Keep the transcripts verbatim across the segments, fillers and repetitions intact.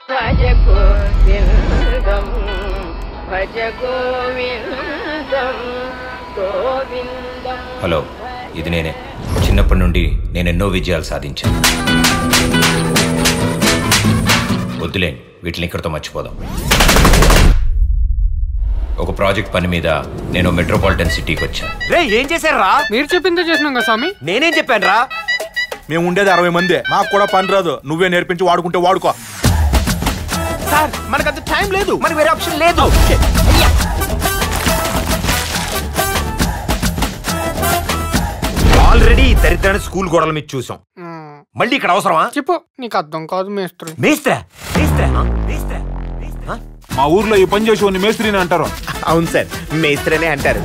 భజ గోవిందం భజ గోవిందం గోవిందం. Hello, ఇది నేనే. చిన్నప్పటి నుండి నేను ఎన్నో విజయాలు సాధించాను. వద్దులేండి, వీటిని ఇక్కడితో మర్చిపోదాం. ఒక ప్రాజెక్ట్ పని మీద నేను మెట్రోపాలిటన్ సిటీకి వచ్చాను. రే, ఏం చేశారా? మీరు చెప్పిందే చేసినాం కదా స్వామి. నేనేం చెప్పాను రా? మేము ఉండేది అరవై మంది, మాకు కూడా పని రాదు. నువ్వే నేర్పించి వాడుకుంటే వాడుకో. సార్, మనకంత టైం లేదు, మనకి వేరే ఆప్షన్ లేదు. ఆల్రెడీ దరిద్రాన్ని స్కూల్ గోడల మీద చూసాం, మళ్ళీ ఇక్కడ అవసరమా? చెప్పు, నీకు అర్థం కాదు మేస్త్రి. మేస్త్రా మేస్త్రా మేస్త్రా మా ఊర్లో ఈ పని చేసి ఉన్న మేస్త్రిని అంటారు. అవును సార్, మేస్త్రనే అంటారు.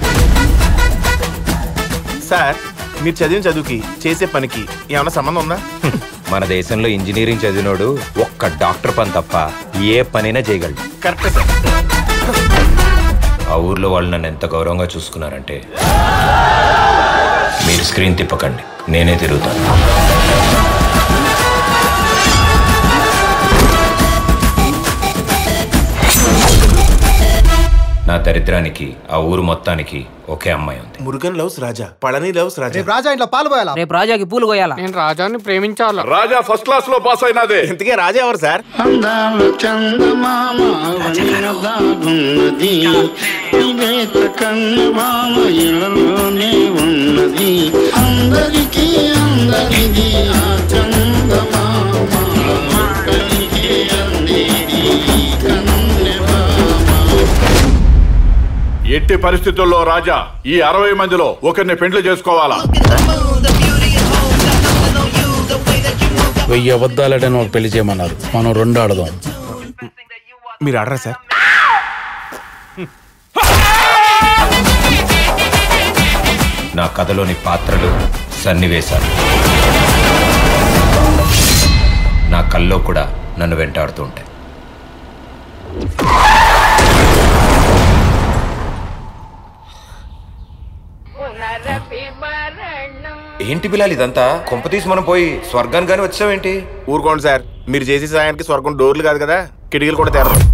సార్, మీరు చదివిన చదువుకి చేసే పనికి ఏమైనా సంబంధం ఉందా? మన దేశంలో ఇంజనీరింగ్ చదివినోడు ఒక్క డాక్టర్ పని తప్ప ఏ పనైనా చేయగలడు. Correct sir. ఆ ఊర్లో వాళ్ళు నన్ను ఎంత గౌరవంగా చూసుకున్నారంటే, మీరు స్క్రీన్ తిప్పకండి, నేనే తిరుగుతాను. నా దరిద్రానికి ఆ ఊరు మొత్తానికి ఒకే అమ్మాయి ఉంది. Murugan loves Raja, Palani loves Raja. రాజా ఇంట్లో పాలు పోయాలా? రేపు రాజాకి పూలు కోయాలా? నేను రాజాని ప్రేమించాలా? రాజా ఫస్ట్ క్లాస్ లో పాస్ అయినదే. ఇంతకీ రాజా ఎవరు సార్? ఎట్టి పరిస్థితుల్లో రాజా ఈ అరవై మందిలో ఒకరిని పెండ్లి చేసుకోవాలా? వెయ్యి అబద్ధాలడని ఒక పెళ్లి చేయమన్నారు, మనం రెండు ఆడదాం. మీరు ఆడరా సార్? నా కథలోని పాత్రలు, సన్నివేశాలు నా కల్లో కూడా నన్ను వెంటాడుతూ ఉంటాయి. ఏంటి బిలాల్ ఇదంతా? కొంపతీసి మనం పోయి స్వర్గానికి గాని వచ్చావేంటి? ఊరుకోండి సార్, మీరు చేసే సాయానికి స్వర్గం డోర్లు కాదు కదా, కిటికీలు కూడా తెరరు.